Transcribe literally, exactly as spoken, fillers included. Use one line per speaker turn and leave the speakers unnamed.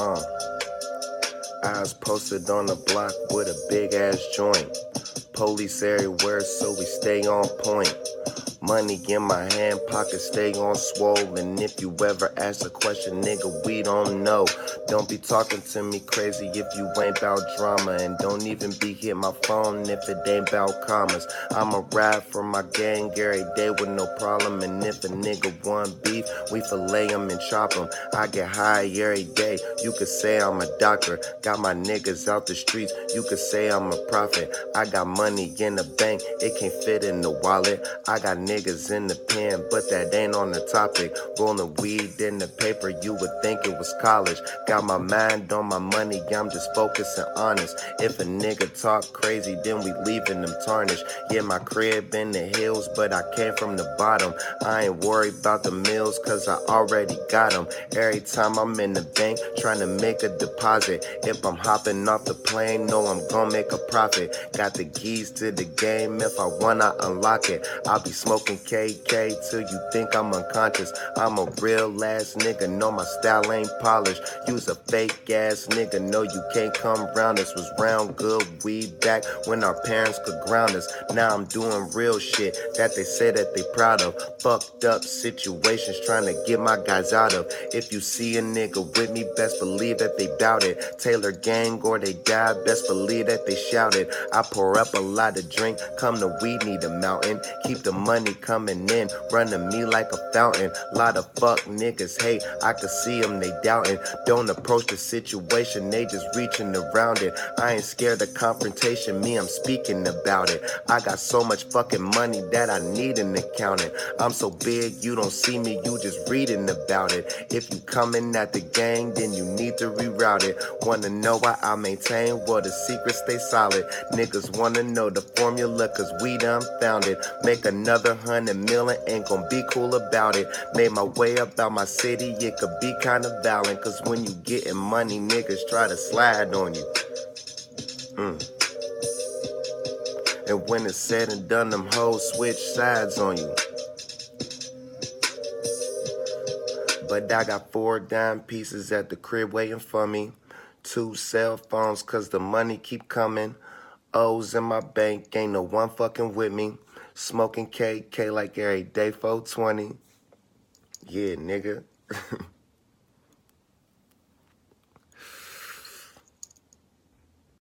Uh, eyes posted on the block with a big ass joint. Police everywhere, so we stay on point. Money in my hand, pockets stay on swollen. If you ever ask a question, nigga, we don't know. Don't be talking to me crazy if you ain't bout drama. And don't even be hit my phone if it ain't bout commas. I'ma ride for my gang every day with no problem. And if a nigga want beef, we fillet him and chop him. I get high every day. You could say I'm a doctor. Got my niggas out the streets. You could say I'm a prophet. I got money in the bank. It can't fit in the wallet. I got niggas in the pen, but that ain't on the topic. Rolling weed in the paper, you would think it was college. Got my mind on my money, I'm just focused and honest. If a nigga talk crazy, then we leaving them tarnished. Yeah, my crib in the hills, but I came from the bottom. I ain't worried about the mills, cause I already got them. Every time I'm in the bank, trying to make a deposit. If I'm hopping off the plane, know I'm gonna make a profit. Got the keys to the game, if I wanna unlock it. I'll be smoking K K till you think I'm unconscious. I'm a real ass nigga, know my style ain't polished. Use a fake ass nigga, know you can't come round us. Was round good weed back when our parents could ground us. Now I'm doing real shit that they say that they proud of. Fucked up situations trying to get my guys out of. If you see a nigga with me, best believe that they bout it. Taylor gang or they die, best believe that they shouted. I pour up a lot of drink, come to weed need a mountain. Keep the money coming in, run to me like a fountain. Lot of fuck niggas hate, I can see them, they doubting. Don't approach the situation, they just reaching around it. I ain't scared of confrontation, me, I'm speaking about it. I got so much fucking money that I need an accountant. I'm so big, you don't see me, you just reading about it. If you coming at the gang, then you need to reroute it. Wanna know why I maintain? Well, the secret stay solid. Niggas wanna know the formula, cause we done found it. Make another hundred million, ain't gon' be cool about it. Made my way up out my city, it could be kinda violent. Cause when you getting money, niggas try to slide on you. Mm. And when it's said and done, them hoes switch sides on you. But I got four dime pieces at the crib waiting for me. Two cell phones cause the money keep coming. O's in my bank, ain't no one fucking with me. Smoking K K like every day, four twenty. Yeah, nigga.